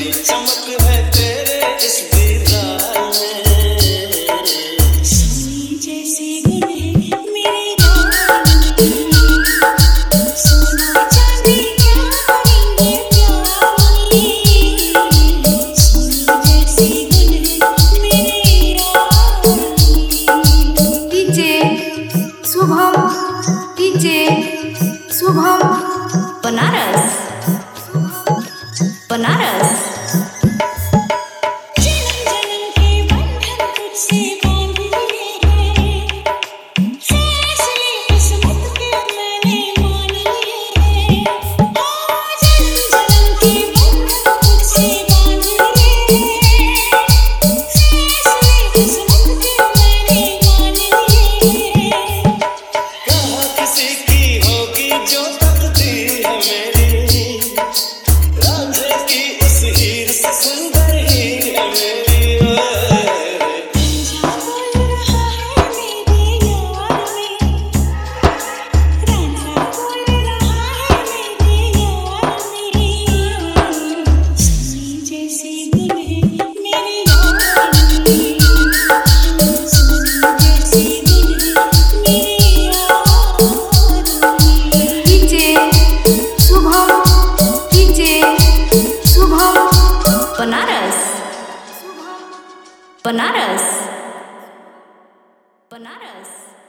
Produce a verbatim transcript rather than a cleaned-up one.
चमक है तेरे इस दीदार में। सोने जैसे गुण है मेरे यार में, सोना चांदी क्या करेंगे प्यार में। सोने जैसे गुण है मेरे यार में। DJ Shubham, DJ Shubham Banaras, Banaras. जन्म जन्म के बंधन तुझसे बांधे हैं, फैसले किस्मत के मैंने मान लिए हैं। ओ जन्म जन्म के बंधन तुझसे बांधे हैं, फैसले किस्मत के मैंने मान लिए हैं। कहाँ किसी की होगी जो तकदीर है मेरी, रांझे की उस हीर से सुंदर हीर है मेरी। रांझा बोल रहा है मेरे यार में, रांझा बोल रहा है मेरे यार में। सोने जैसे गुण है मेरे यार में, सोने जैसे गुण है मेरे यार में। DJ Shubham, DJ Shubham Banaras, Banaras, Banaras.